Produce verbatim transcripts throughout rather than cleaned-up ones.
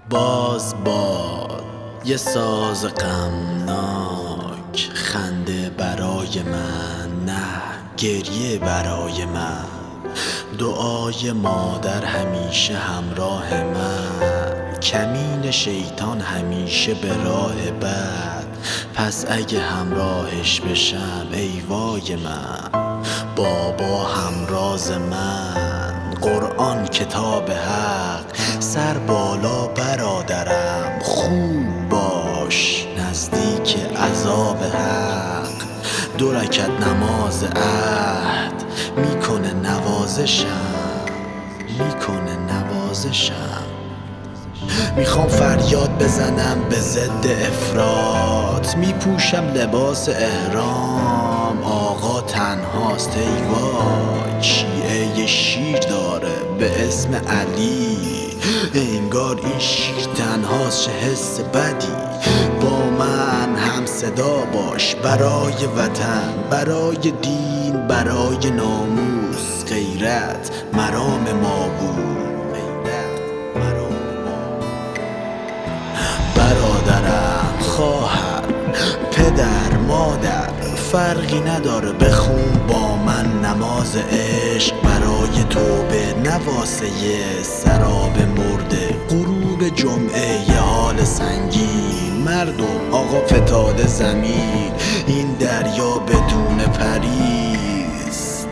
باز باد یه ساز غمناک، خنده برای من، نه گریه برای من. دعای مادر همیشه همراه من، کمین شیطان همیشه به راه بد. پس اگه همراهش بشم ای وای من، بابا همراز من، قرآن کتاب حق. سر بالا برادرم، خوب باش نزدیک عذاب حق. دو رکعت نماز عهد میکنه نوازشم، میکنه نوازشم. میخوام فریاد بزنم به ضد افراط، میپوشم لباس احرام. آقا تنهاست ای وای، شیعه شیر داره به اسم علی. انگار این شیر تنهاست، چه حس بدی. با من هم صدا باش برای وطن، برای دین، برای ناموس. غیرت مرام ما بود، برادرم، خواهر، پدر، مادر، فرقی نداره. بخون با من نماز عشق برای توبه، نواسه سراب مرده. غروب جمعه یه حال سنگین، مردم آقا فتاده زمین. این دریا بدون پریست،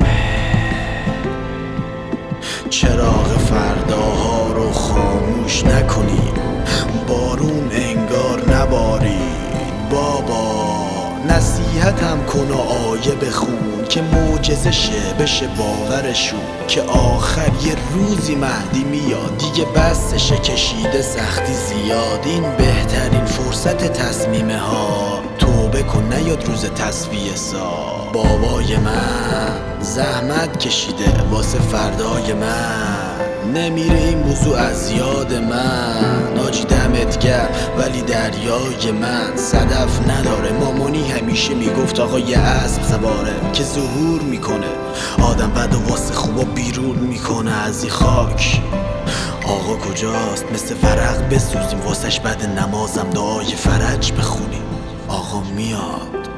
چراغ فرداها رو خاموش نکنیم. بارون انگار نبارید بابا، نصیحتم کن و آیه بخون که معجزه شه بشه باورشون که آخر یه روزی مهدی میاد. دیگه بسشه کشیده سختی زیاد، این بهترین فرصت تصمیمه ها. توبه کن نیاد روز تصفیه سا. بابای من زحمت کشیده واسه فردای من، نمیره این موضوع از یاد من. ناجی دمت گرم ولی دریای من صدف نداره. مامانی همیشه میگفت آقا یه اسب سواره که ظهور میکنه، آدم بد و واسه خوبا بیرون میکنه از این خاک. آقا کجاست؟ مثل ورق بسوزیم واسش، بعد نمازم دعای فرج بخونیم. آقا میاد